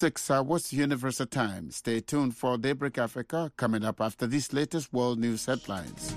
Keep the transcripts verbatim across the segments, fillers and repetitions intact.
Six hours Universal Time. Stay tuned for Daybreak Africa coming up after these latest world news headlines.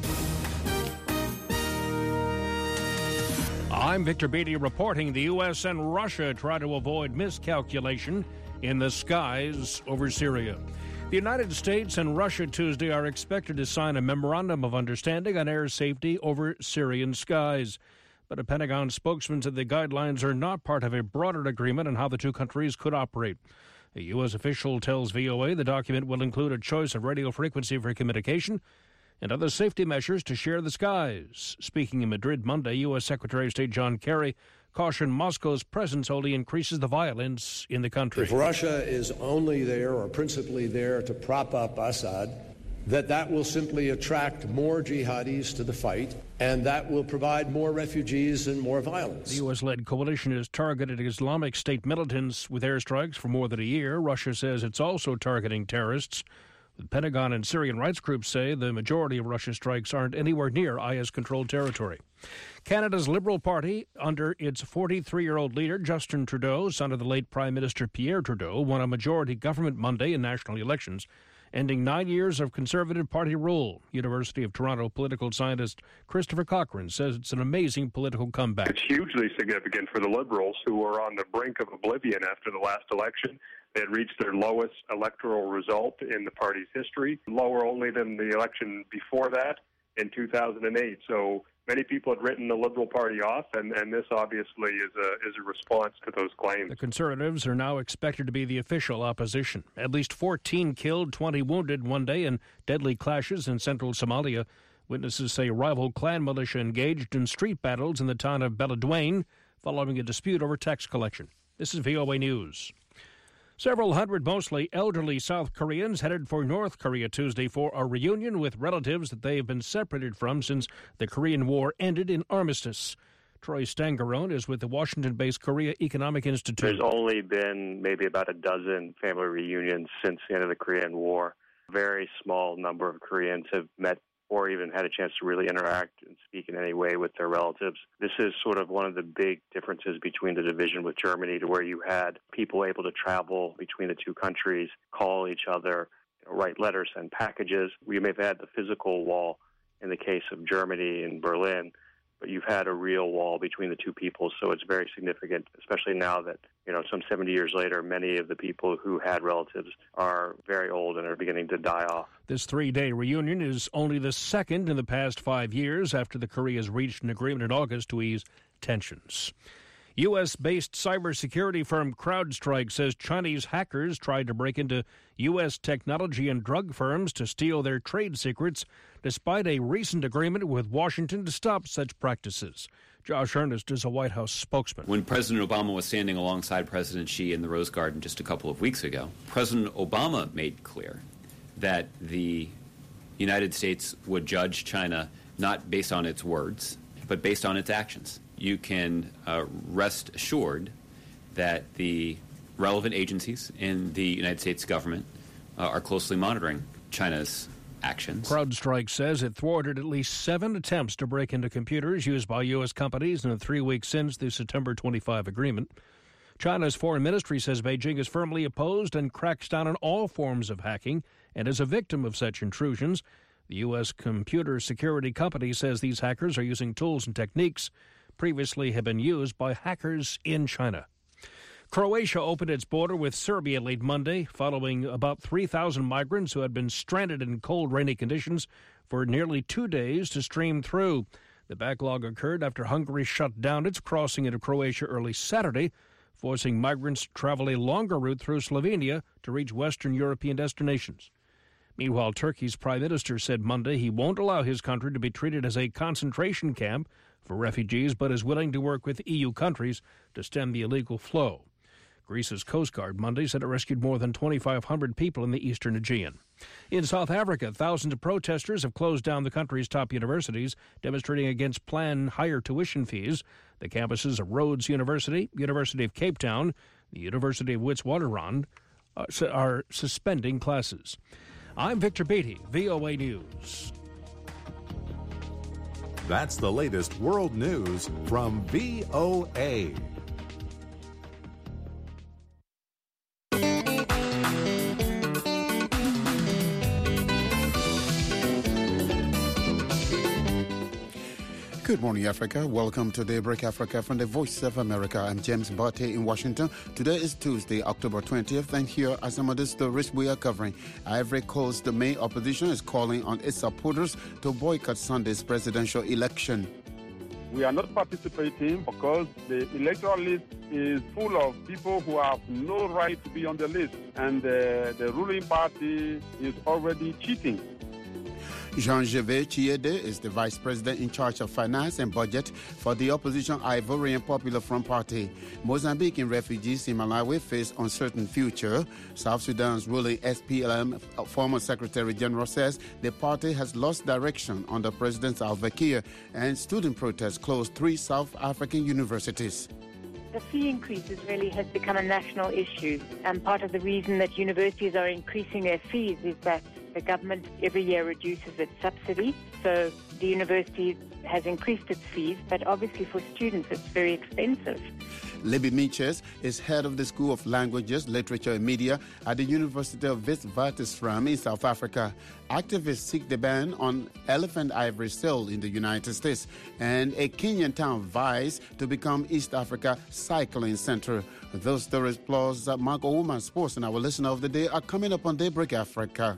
I'm Victor Beatty reporting the U S and Russia try to avoid miscalculation in the skies over Syria. The United States and Russia Tuesday are expected to sign a memorandum of understanding on air safety over Syrian skies. But a Pentagon spokesman said the guidelines are not part of a broader agreement on how the two countries could operate. A U S official tells V O A the document will include a choice of radio frequency for communication and other safety measures to share the skies. Speaking in Madrid Monday, U S Secretary of State John Kerry cautioned Moscow's presence only increases the violence in the country. If Russia is only there or principally there to prop up Assad, that that will simply attract more jihadis to the fight, and that will provide more refugees and more violence. The U S-led coalition has targeted Islamic State militants with airstrikes for more than a year. Russia says it's also targeting terrorists. The Pentagon and Syrian rights groups say the majority of Russia's strikes aren't anywhere near I S-controlled territory. Canada's Liberal Party, under its forty-three-year-old leader, Justin Trudeau, son of the late Prime Minister Pierre Trudeau, won a majority government Monday in national elections, ending nine years of Conservative Party rule. University of Toronto political scientist Christopher Cochrane says it's an amazing political comeback. It's hugely significant for the Liberals, who were on the brink of oblivion after the last election. They had reached their lowest electoral result in the party's history, lower only than the election before that in two thousand eight. So many people had written the Liberal Party off, and, and this obviously is a is a response to those claims. The Conservatives are now expected to be the official opposition. At least fourteen killed, twenty wounded one day in deadly clashes in central Somalia. Witnesses say rival clan militia engaged in street battles in the town of Beledweyne following a dispute over tax collection. This is V O A News. Several hundred mostly elderly South Koreans headed for North Korea Tuesday for a reunion with relatives that they have been separated from since the Korean War ended in armistice. Troy Stangarone is with the Washington-based Korea Economic Institute. There's only been maybe about a dozen family reunions since the end of the Korean War. A very small number of Koreans have met or even had a chance to really interact and speak in any way with their relatives. This is sort of one of the big differences between the division with Germany, to where you had people able to travel between the two countries, call each other, you know, write letters, send packages. We may have had the physical wall in the case of Germany and Berlin, but you've had a real wall between the two peoples, so it's very significant, especially now that, you know, some seventy years later, many of the people who had relatives are very old and are beginning to die off. This three-day reunion is only the second in the past five years after the Koreas reached an agreement in August to ease tensions. U S-based cybersecurity firm CrowdStrike says Chinese hackers tried to break into U S technology and drug firms to steal their trade secrets, despite a recent agreement with Washington to stop such practices. Josh Earnest is a White House spokesman. When President Obama was standing alongside President Xi in the Rose Garden just a couple of weeks ago, President Obama made clear that the United States would judge China not based on its words, but based on its actions. You can uh, rest assured that the relevant agencies in the United States government uh, are closely monitoring China's actions. CrowdStrike says it thwarted at least seven attempts to break into computers used by U S companies in the three weeks since the September twenty-fifth agreement. China's foreign ministry says Beijing is firmly opposed and cracks down on all forms of hacking and is a victim of such intrusions. The U S computer security company says these hackers are using tools and techniques previously have been used by hackers in China. Croatia opened its border with Serbia late Monday, following about three thousand migrants who had been stranded in cold, rainy conditions for nearly two days to stream through. The backlog occurred after Hungary shut down its crossing into Croatia early Saturday, forcing migrants to travel a longer route through Slovenia to reach Western European destinations. Meanwhile, Turkey's prime minister said Monday he won't allow his country to be treated as a concentration camp for refugees, but is willing to work with E U countries to stem the illegal flow. Greece's Coast Guard Monday said it rescued more than twenty-five hundred people in the eastern Aegean. In South Africa, thousands of protesters have closed down the country's top universities, demonstrating against planned higher tuition fees. The campuses of Rhodes University, University of Cape Town, the University of Witwatersrand uh, are suspending classes. I'm Victor Beatty, V O A News. That's the latest world news from V O A. Good morning, Africa. Welcome to Daybreak Africa from the Voice of America. I'm James Barte in Washington. Today is Tuesday, October twentieth, and here are some of the stories we are covering. Ivory Coast, the main opposition, is calling on its supporters to boycott Sunday's presidential election. We are not participating because the electoral list is full of people who have no right to be on the list, and uh, the ruling party is already cheating. Jean-Gervais Chiede is the vice president in charge of finance and budget for the opposition Ivorian Popular Front Party. Mozambican refugees in Malawi face uncertain future. South Sudan's ruling S P L M former Secretary General says the party has lost direction under President Salva Kiir, and student protests closed three South African universities. The fee increases really has become a national issue, and part of the reason that universities are increasing their fees is that the government every year reduces its subsidy, so the university has increased its fees, but obviously for students it's very expensive. Libby Minches is head of the School of Languages, Literature and Media at the University of Witwatersrand in South Africa. Activists seek the ban on elephant ivory sale in the United States, and a Kenyan town vies to become East Africa Cycling Center. Those stories plus uh, Marco Woman Sports and our listener of the day are coming up on Daybreak Africa.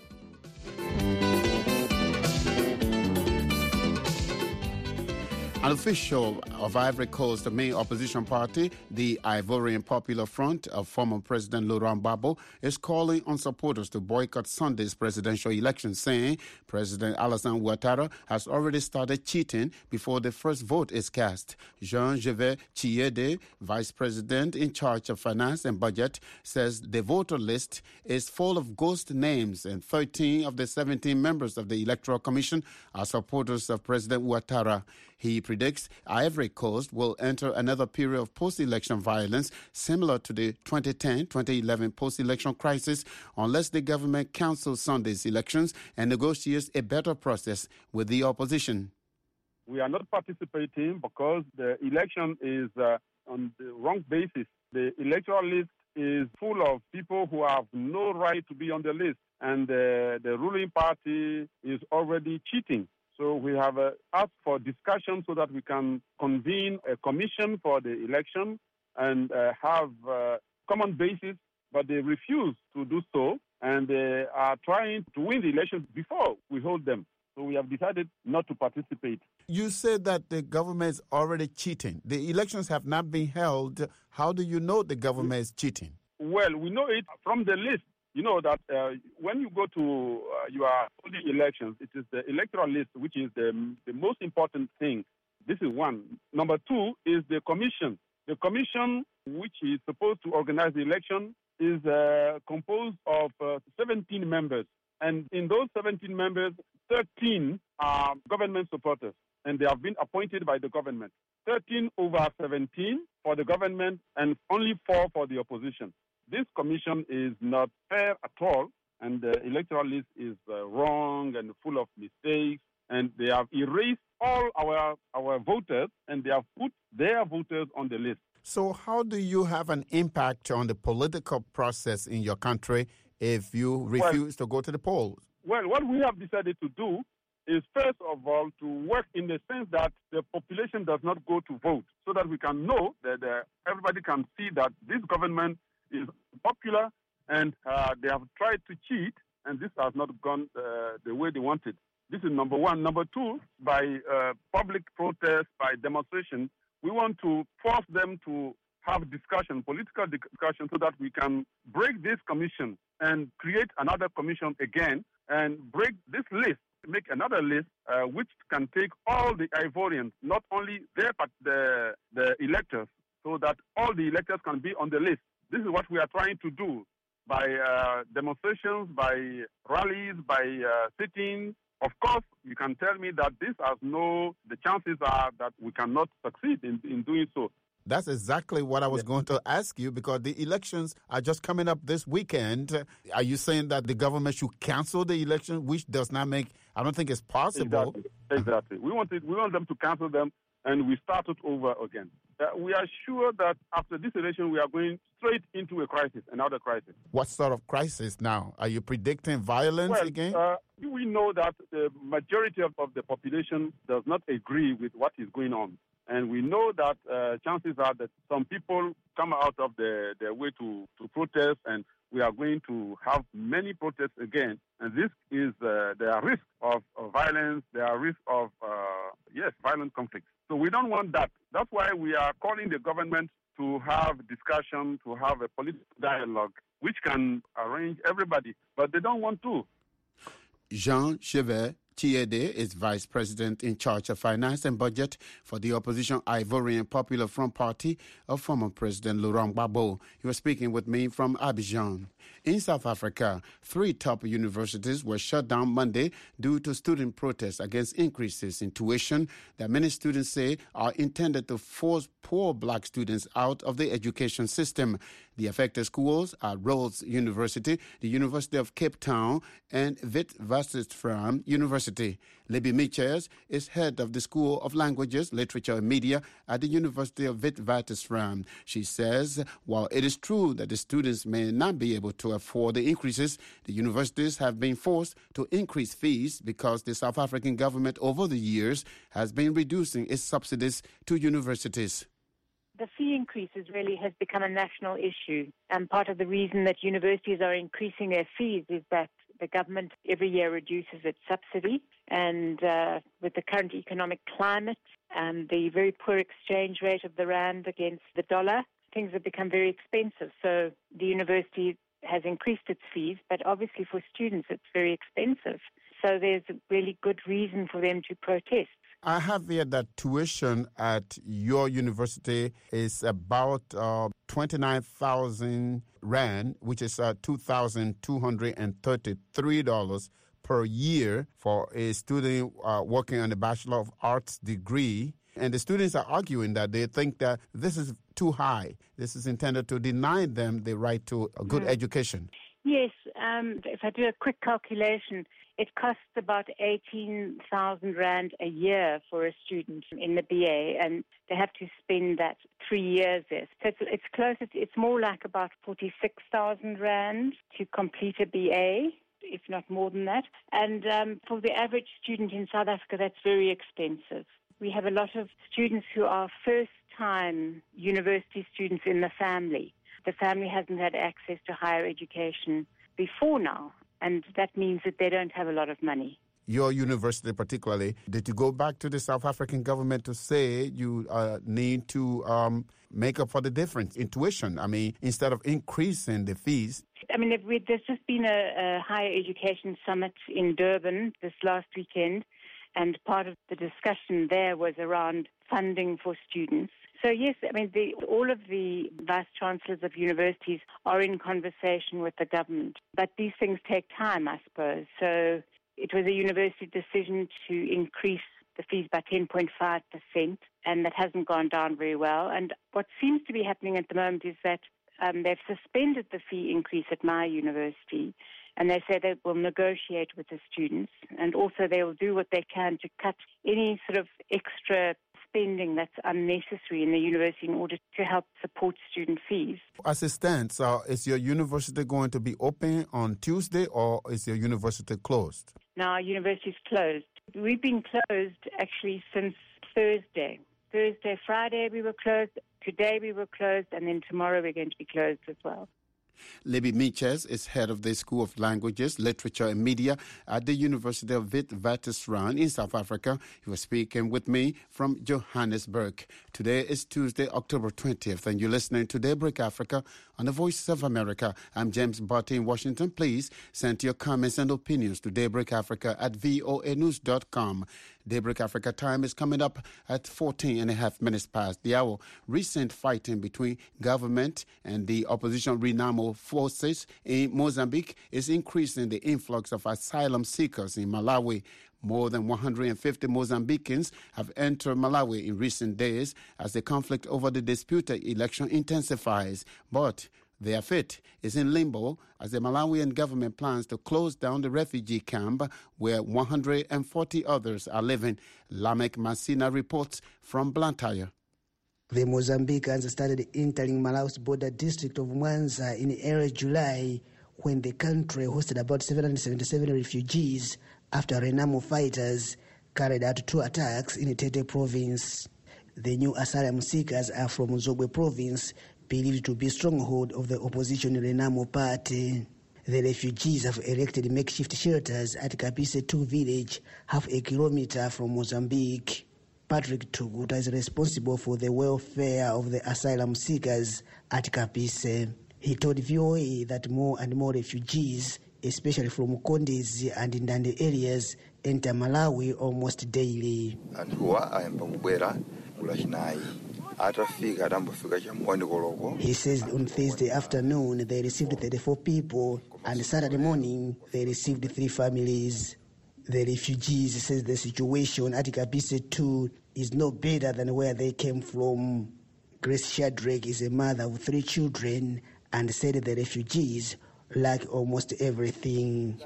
An official of Ivory Coast, the main opposition party, the Ivorian Popular Front of former President Laurent Gbagbo, is calling on supporters to boycott Sunday's presidential election, saying President Alassane Ouattara has already started cheating before the first vote is cast. Jean-Gervais Chiede, vice president in charge of finance and budget, says the voter list is full of ghost names, and thirteen of the seventeen members of the Electoral Commission are supporters of President Ouattara. He predicts Ivory Coast will enter another period of post-election violence similar to the twenty ten twenty eleven post-election crisis unless the government cancels Sunday's elections and negotiates a better process with the opposition. We are not participating because the election is uh, on the wrong basis. The electoral list is full of people who have no right to be on the list, and uh, the ruling party is already cheating. So we have uh, asked for discussion so that we can convene a commission for the election and uh, have uh, common basis, but they refuse to do so, and they are trying to win the elections before we hold them. So we have decided not to participate. You said that the government is already cheating. The elections have not been held. How do you know the government is cheating? Well, we know it from the list. You know that uh, when you go to uh, your holding elections, it is the electoral list which is the, the most important thing. This is one. Number two is the commission. The commission, which is supposed to organize the election, is uh, composed of uh, seventeen members. And in those seventeen members, thirteen are government supporters, and they have been appointed by the government. thirteen over seventeen for the government and only four for the opposition. This commission is not fair at all, and the electoral list is uh, wrong and full of mistakes, and they have erased all our our voters, and they have put their voters on the list. So how do you have an impact on the political process in your country if you refuse well, to go to the polls? Well, what we have decided to do is, first of all, to work in the sense that the population does not go to vote, so that we can know that uh, everybody can see that this government is popular, and uh, they have tried to cheat, and this has not gone uh, the way they wanted. This is number one. Number two, by uh, public protest, by demonstration, we want to force them to have discussion, political discussion, so that we can break this commission and create another commission again, and break this list, make another list uh, which can take all the Ivorians, not only their, but the, the electors, so that all the electors can be on the list. This is what we are trying to do by uh, demonstrations, by rallies, by uh, sit-ins. Of course, you can tell me that this has no, the chances are that we cannot succeed in, in doing so. That's exactly what I was yeah. going to ask you, because the elections are just coming up this weekend. Are you saying that the government should cancel the election, which does not make, I don't think it's possible. Exactly. Exactly. we, want it, we want them to cancel them, and we start it over again. uh, we are sure that after this election, we are going straight into a crisis, another crisis. What sort of crisis now? Are you predicting violence well, again? Uh, we know that the majority of, of the population does not agree with what is going on. And we know that uh, chances are that some people come out of the, their way to, to protest, and we are going to have many protests again. And this is, uh, there are risks of, of violence, there are risks of, uh, yes, violent conflicts. So we don't want that. That's why we are calling the government to have discussion, to have a political dialogue, which can arrange everybody. But they don't want to. Jean Chevet Chiede is vice president in charge of finance and budget for the opposition Ivorian Popular Front Party of former President Laurent Gbagbo. He was speaking with me from Abidjan. In South Africa, three top universities were shut down Monday due to student protests against increases in tuition that many students say are intended to force poor black students out of the education system. The affected schools are Rhodes University, the University of Cape Town, and Witwatersrand University. Libby Mitchell is head of the School of Languages, Literature and Media at the University of Witwatersrand. She says, while it is true that the students may not be able to afford the increases, the universities have been forced to increase fees because the South African government over the years has been reducing its subsidies to universities. The fee increases really has become a national issue. And part of the reason that universities are increasing their fees is that the government every year reduces its subsidy. And uh, with the current economic climate and the very poor exchange rate of the rand against the dollar, things have become very expensive. So the university has increased its fees, but obviously for students it's very expensive. So there's a really good reason for them to protest. I have here that tuition at your university is about uh, twenty-nine thousand rand, which is uh, two thousand two hundred thirty-three dollars per year for a student uh, working on a Bachelor of Arts degree. And the students are arguing that they think that this is too high. This is intended to deny them the right to a good mm. education. Yes, um, if I do a quick calculation, it costs about eighteen thousand rand a year for a student in the B A, and they have to spend that three years there. So it's, it's closer, to, it's more like about forty-six thousand rand to complete a B A, if not more than that. And um, for the average student in South Africa, that's very expensive. We have a lot of students who are first-time university students in the family. The family hasn't had access to higher education before now, and that means that they don't have a lot of money. Your university particularly, did you go back to the South African government to say you uh, need to um, make up for the difference in tuition? I mean, instead of increasing the fees. I mean, there's just been a, a higher education summit in Durban this last weekend, and part of the discussion there was around funding for students. So yes, I mean, the, all of the vice-chancellors of universities are in conversation with the government. But these things take time, I suppose. So it was a university decision to increase the fees by ten point five percent, and that hasn't gone down very well. And what seems to be happening at the moment is that um, they've suspended the fee increase at my university, and they say they will negotiate with the students, and also they will do what they can to cut any sort of extra spending that's unnecessary in the university in order to help support student fees. As it stands, uh, is your university going to be open on Tuesday, or is your university closed? No, our university is closed. We've been closed actually since Thursday. Thursday, Friday we were closed, today we were closed, and then tomorrow we're going to be closed as well. Libby Mitchell is head of the School of Languages, Literature and Media at the University of Witwatersrand in South Africa. He was speaking with me from Johannesburg. Today is Tuesday, October twentieth, and you're listening to Daybreak Africa on the Voices of America. I'm James Barty in Washington. Please send your comments and opinions to Daybreak Africa at voa news dot com. Daybreak Africa time is coming up at fourteen and a half minutes past the hour. Recent fighting between government and the opposition Renamo forces in Mozambique is increasing the influx of asylum seekers in Malawi. More than one hundred fifty Mozambicans have entered Malawi in recent days as the conflict over the disputed election intensifies. But their fate is in limbo as the Malawian government plans to close down the refugee camp where one hundred forty others are living. Lamek Masina reports from Blantyre. The Mozambicans started entering Malawi's border district of Mwanza in early July when the country hosted about seven hundred seventy-seven refugees after Renamo fighters carried out two attacks in Tete province. The new asylum seekers are from Zobwe province, believed to be stronghold of the opposition Renamo party. The refugees have erected makeshift shelters at Kapise two village, half a kilometer from Mozambique. Patrick Tuguta is responsible for the welfare of the asylum seekers at Kapise. He told V O A that more and more refugees, especially from Kondezi and Ndande areas, enter Malawi almost daily. He says on Thursday afternoon they received thirty-four people, and Saturday morning they received three families. The refugees says the situation at Kapise two is no better than where they came from. Grace Shadrack is a mother of three children and said the refugees lack almost everything.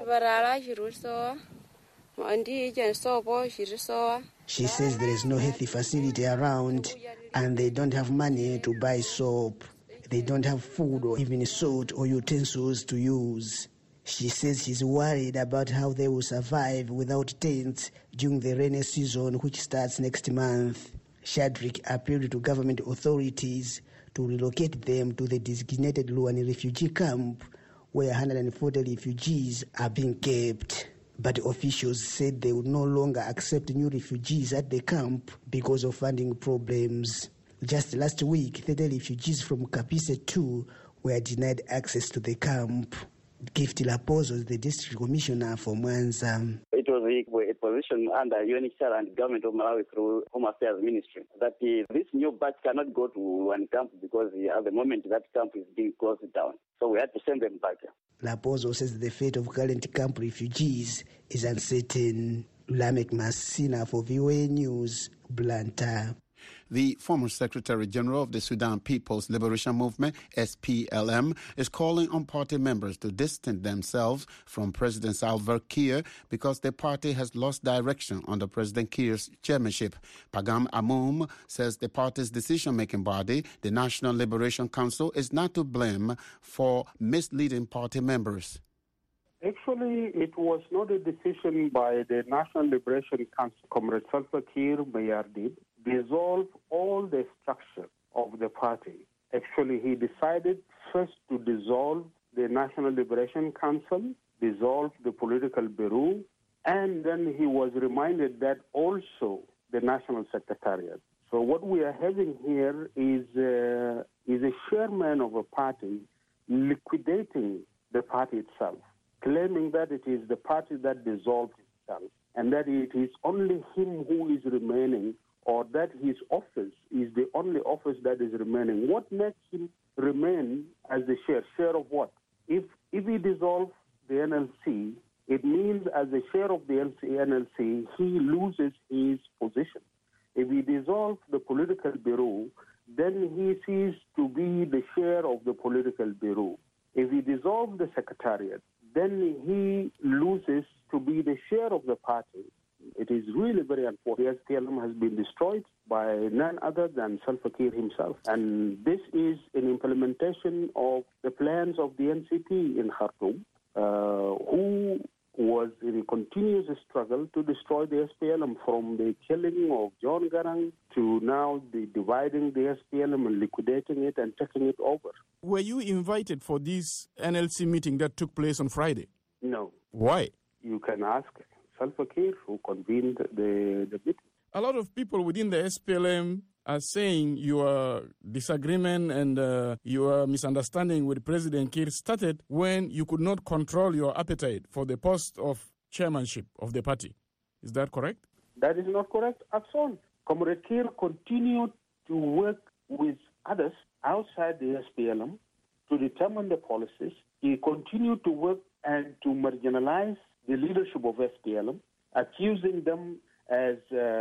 She says there is no healthy facility around and they don't have money to buy soap. They don't have food or even salt or utensils to use. She says she's worried about how they will survive without tents during the rainy season, which starts next month. Shadrack appealed to government authorities to relocate them to the designated Luani refugee camp, where one hundred forty refugees are being kept. But officials said they would no longer accept new refugees at the camp because of funding problems. Just last week, thirty refugees from Kapise two were denied access to the camp. Gift Lapozo is the district commissioner for Mwanza. It was a position under U N H C R and government of Malawi through Home Affairs Ministry that uh, this new batch cannot go to one camp because uh, at the moment that camp is being closed down. So we had to send them back. Lapozo says the fate of current camp refugees is uncertain. Lamek Masina for V O A News, Blantyre. The former Secretary General of the Sudan People's Liberation Movement, S P L M, is calling on party members to distance themselves from President Salva Kiir because the party has lost direction under President Kiir's chairmanship. Pagam Amoum says the party's decision-making body, the National Liberation Council, is not to blame for misleading party members. Actually, it was not a decision by the National Liberation Council. Comrade Salva Kiir Mayardit dissolve all the structure of the party. Actually, he decided first to dissolve the National Liberation Council, dissolve the political bureau, and then he was reminded that also the National Secretariat. So what we are having here is, uh, is a chairman of a party liquidating the party itself, claiming that it is the party that dissolved itself and that it is only him who is remaining, or that his office is the only office that is remaining. What makes him remain as the chair? Chair of what? If if he dissolves the N L C, it means as a chair of the N L C, he loses his position. If he dissolves the political bureau, then he ceases to be the chair of the political bureau. If he dissolves the secretariat, then he loses to be the chair of the party. It is really very unfortunate. The S P L M has been destroyed by none other than Salva Kiir himself. And this is an implementation of the plans of the N C P in Khartoum, uh, who was in a continuous struggle to destroy the S P L M, from the killing of John Garang to now the dividing the S P L M and liquidating it and taking it over. Were you invited for this N L C meeting that took place on Friday? No. Why? You can ask Salva Kiir, who convened the, the meeting. A lot of people within the S P L M are saying your disagreement and uh, your misunderstanding with President Kiir started when you could not control your appetite for the post of chairmanship of the party. Is that correct? That is not correct at all. Comrade Kiir continued to work with others outside the S P L M to determine the policies. He continued to work and to marginalize the leadership of S P L M, accusing them as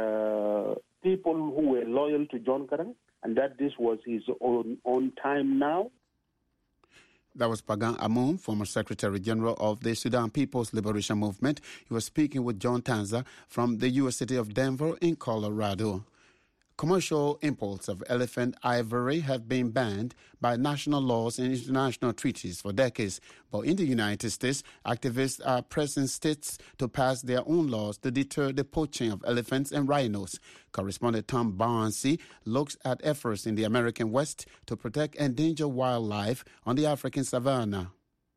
uh, people who were loyal to John Garang, and that this was his own, own time now. That was Pagan Amoum, former Secretary General of the Sudan People's Liberation Movement. He was speaking with John Tanza from the U S city of Denver in Colorado. Commercial imports of elephant ivory have been banned by national laws and international treaties for decades. But in the United States, activists are pressing states to pass their own laws to deter the poaching of elephants and rhinos. Correspondent Tom Barnsey looks at efforts in the American West to protect endangered wildlife on the African savanna.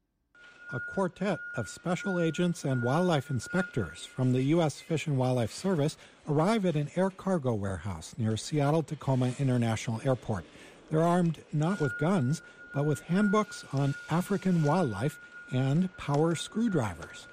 A quartet of special agents and wildlife inspectors from the U S Fish and Wildlife Service arrive at an air cargo warehouse near Seattle-Tacoma International Airport. They're armed not with guns, but with handbooks on African wildlife and power screwdrivers.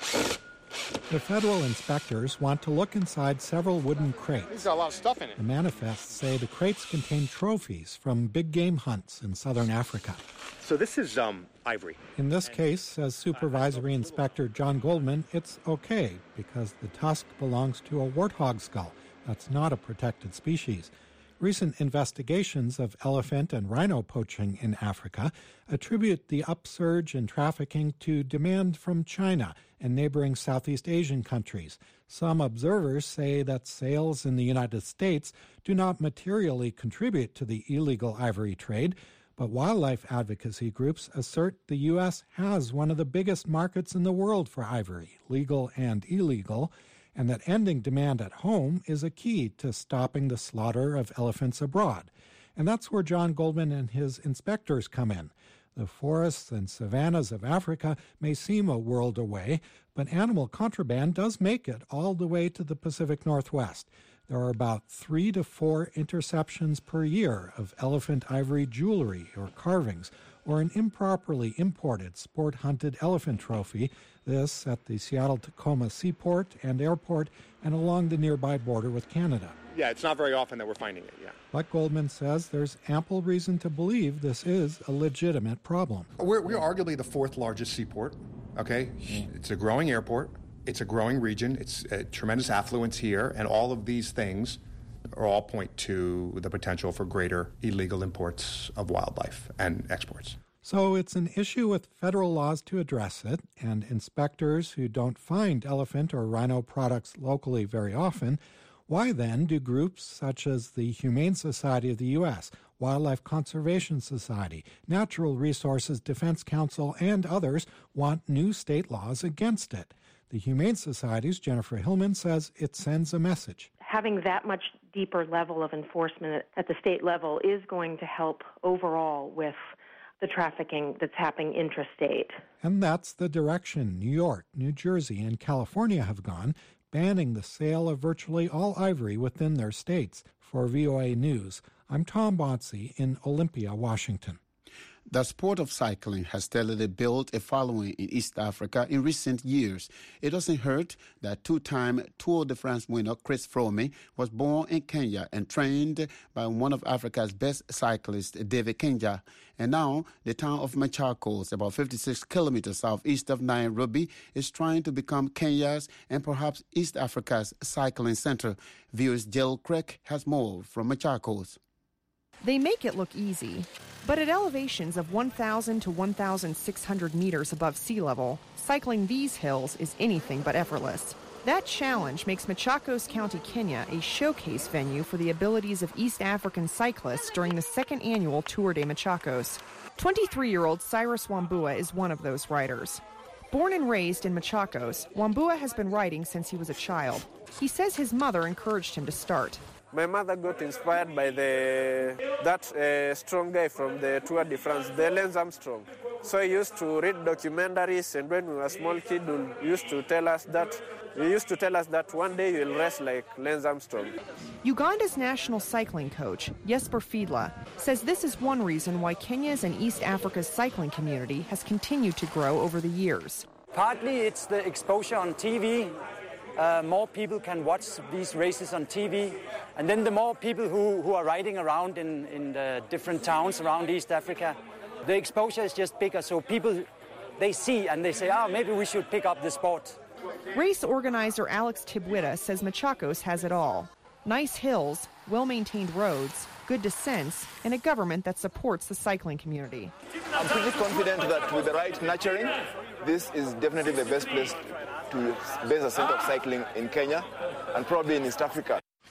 The federal inspectors want to look inside several wooden crates. There's a lot of stuff in it. The manifests say the crates contain trophies from big game hunts in southern Africa. So this is um, ivory. In this case, says Supervisory Inspector John Goldman, it's okay because the tusk belongs to a warthog skull. That's not a protected species. Recent investigations of elephant and rhino poaching in Africa attribute the upsurge in trafficking to demand from China and neighboring Southeast Asian countries. Some observers say that sales in the United States do not materially contribute to the illegal ivory trade, but wildlife advocacy groups assert the U S has one of the biggest markets in the world for ivory, legal and illegal, and that ending demand at home is a key to stopping the slaughter of elephants abroad. And that's where John Goldman and his inspectors come in. The forests and savannas of Africa may seem a world away, but animal contraband does make it all the way to the Pacific Northwest. There are about three to four interceptions per year of elephant ivory jewelry or carvings, or an improperly imported sport-hunted elephant trophy, this at the Seattle-Tacoma Seaport and Airport and along the nearby border with Canada. Yeah, it's not very often that we're finding it, yeah. But Goldman says there's ample reason to believe this is a legitimate problem. We're, we're arguably the fourth largest seaport, okay? It's a growing airport. It's a growing region. It's a tremendous affluence here, and all of these things are all point to the potential for greater illegal imports of wildlife and exports. So it's an issue with federal laws to address it, and inspectors who don't find elephant or rhino products locally very often. Why then do groups such as the Humane Society of the U S, Wildlife Conservation Society, Natural Resources Defense Council, and others want new state laws against it? The Humane Society's Jennifer Hillman says it sends a message. Having that much deeper level of enforcement at the state level is going to help overall with the trafficking that's happening intrastate. And that's the direction New York, New Jersey, and California have gone, banning the sale of virtually all ivory within their states. For V O A News, I'm Tom Barnsey in Olympia, Washington. The sport of cycling has steadily built a following in East Africa in recent years. It doesn't hurt that two-time Tour de France winner Chris Froome was born in Kenya and trained by one of Africa's best cyclists, David Kinja. And now the town of Machakos, about fifty-six kilometers southeast of Nairobi, is trying to become Kenya's and perhaps East Africa's cycling center. V O's Jill Craig has more from Machakos. They make it look easy, but at elevations of one thousand to one thousand six hundred meters above sea level, cycling these hills is anything but effortless. That challenge makes Machakos County, Kenya, a showcase venue for the abilities of East African cyclists during the second annual Tour de Machakos. twenty-three-year-old Cyrus Wambua is one of those riders. Born and raised in Machakos, Wambua has been riding since he was a child. He says his mother encouraged him to start. My mother got inspired by the that uh, strong guy from the Tour de France, the Lance Armstrong. So I used to read documentaries, and when we were a small kid, we used to tell us that he used to tell us that one day you'll race like Lance Armstrong. Uganda's national cycling coach, Jesper Fiedla, says this is one reason why Kenya's and East Africa's cycling community has continued to grow over the years. Partly it's the exposure on T V. Uh, more people can watch these races on T V. And then the more people who, who are riding around in, in the different towns around East Africa, the exposure is just bigger. So people, they see and they say, oh, maybe we should pick up the sport. Race organizer Alex Tibwita says Machakos has it all. Nice hills, well-maintained roads, good descents, and a government that supports the cycling community. I'm pretty confident that with the right nurturing, this is definitely the best place to base a center of cycling in Kenya and probably in East Africa.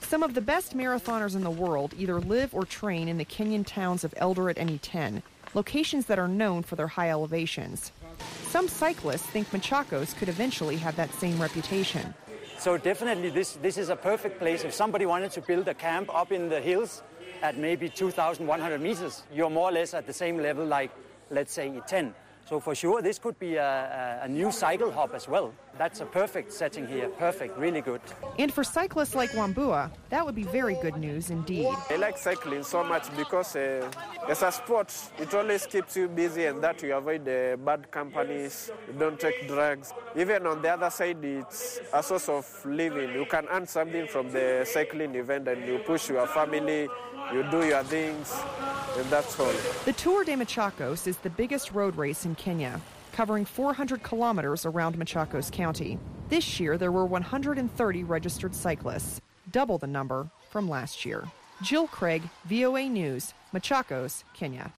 Some of the best marathoners in the world either live or train in the Kenyan towns of Eldoret and Iten, locations that are known for their high elevations. Some cyclists think Machakos could eventually have that same reputation. So definitely this, this is a perfect place. If somebody wanted to build a camp up in the hills at maybe two thousand one hundred meters, you're more or less at the same level like, let's say, Iten. So for sure, this could be a, a, a new cycle hub as well. That's a perfect setting here. Perfect, really good. And for cyclists like Wambua, that would be very good news indeed. I like cycling so much because uh, as a sport, it always keeps you busy, and that you avoid the bad companies, you don't take drugs. Even on the other side, it's a source of living. You can earn something from the cycling event, and you push your family, you do your things, and that's all. The Tour de Machakos is the biggest road race in Kenya, covering four hundred kilometers around Machakos County. This year, there were one hundred thirty registered cyclists, double the number from last year. Jill Craig, V O A News, Machakos, Kenya.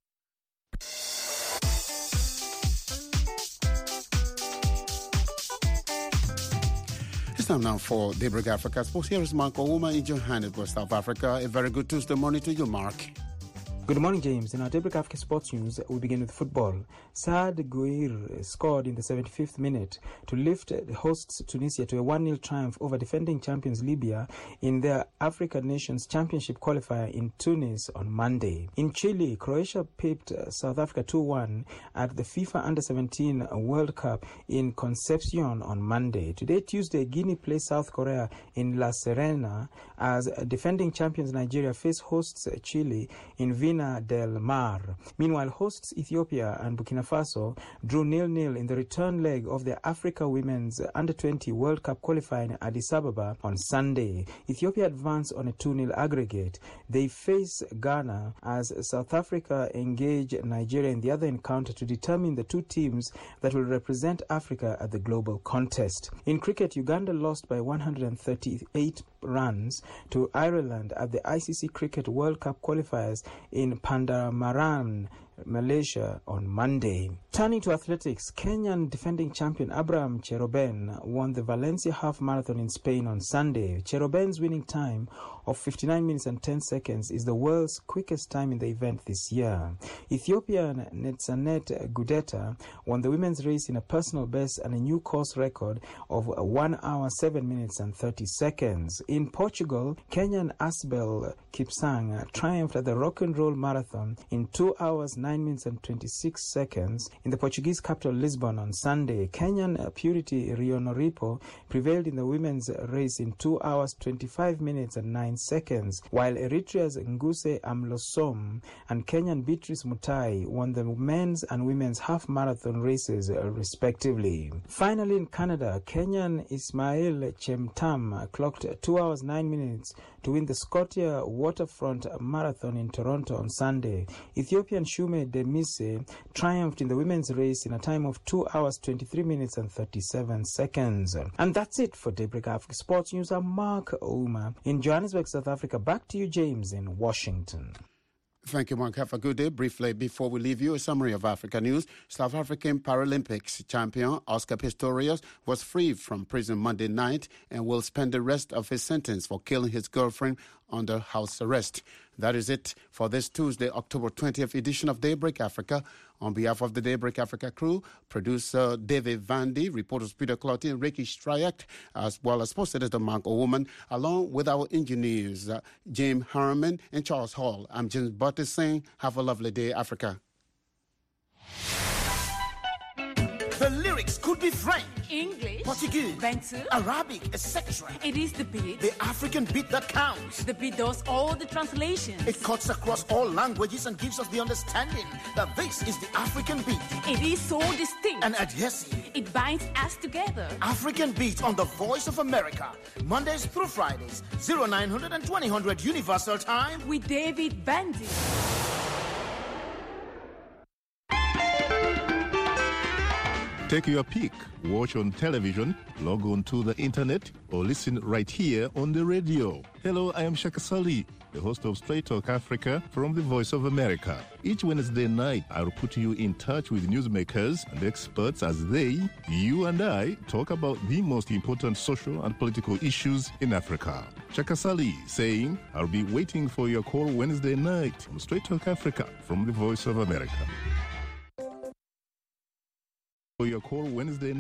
It's time now for Daybreak Africa Sports. Here is Mark Owuma in Johannesburg, South Africa. A very good Tuesday morning to you, Mark. Good morning, James. In our Daybreak Africa Sports News, we begin with football. Saad Gouir scored in the seventy-fifth minute to lift the hosts Tunisia to a one nil triumph over defending champions Libya in their African Nations Championship qualifier in Tunis on Monday. In Chile, Croatia pipped South Africa two one at the FIFA Under seventeen World Cup in Concepcion on Monday. Today, Tuesday, Guinea plays South Korea in La Serena as defending champions Nigeria face hosts Chile in Vina del Mar. Meanwhile, hosts Ethiopia and Burkina Faso drew nil nil in the return leg of the Africa Women's Under twenty World Cup qualifying in Addis Ababa on Sunday. Ethiopia advanced on a two nil aggregate. They face Ghana as South Africa engage Nigeria in the other encounter to determine the two teams that will represent Africa at the global contest. In cricket, Uganda lost by one hundred thirty-eight runs to Ireland at the I C C Cricket World Cup qualifiers in Pandamaran, Malaysia on Monday. Turning to athletics, Kenyan defending champion Abraham Cheroben won the Valencia half marathon in Spain on Sunday. Cheroben's winning time of fifty-nine minutes and ten seconds is the world's quickest time in the event this year. Ethiopian Netzanet Gudeta won the women's race in a personal best and a new course record of one hour, seven minutes and thirty seconds. In Portugal, Kenyan Asbel Kipsang triumphed at the Rock and Roll Marathon in two hours, nine minutes and twenty-six seconds in the Portuguese capital Lisbon on Sunday. Kenyan Purity Rionoripo prevailed in the women's race in two hours, twenty-five minutes and nine seconds, while Eritrea's Nguse Amlosom and Kenyan Beatrice Mutai won the men's and women's half marathon races respectively. Finally, in Canada, Kenyan Ismail Chemtam clocked two hours, nine minutes to win the Scotia Waterfront Marathon in Toronto on Sunday. Ethiopian Shume Demise triumphed in the women's race in a time of two hours, twenty-three minutes and thirty-seven seconds. And that's it for Daybreak Africa Sports News. I'm Mark Ouma in Johannesburg, South Africa. Back to you, James, in Washington. Thank you, Mark. Have a good day. Briefly, before we leave you, a summary of Africa news. South African Paralympics champion Oscar Pistorius was freed from prison Monday night and will spend the rest of his sentence for killing his girlfriend under house arrest. That is it for this Tuesday, October twentieth edition of Daybreak Africa. On behalf of the Daybreak Africa crew, producer David Vandy, reporters Peter Clotty and Ricky Stryack, as well as sports editor Mark Owoman, along with our engineers, uh, James Harriman and Charles Hall. I'm James Butter saying, have a lovely day, Africa. The lyrics could be French, English, Portuguese, Bantu, Arabic, et cetera. It is the beat. The African beat that counts. The beat does all the translations. It cuts across all languages and gives us the understanding that this is the African beat. It is so distinct and adhesive. It binds us together. African beat on the Voice of America, Mondays through Fridays, oh nine hundred and twenty hundred Universal Time with David Bandy. Take your pick. Watch on television, log on to the internet, or listen right here on the radio. Hello, I am Shaka Sali. the host of Straight Talk Africa from the Voice of America. Each Wednesday night, I'll put you in touch with newsmakers and experts as they, you and I, talk about the most important social and political issues in Africa. Chakasali saying, I'll be waiting for your call Wednesday night on Straight Talk Africa from the Voice of America. For your call Wednesday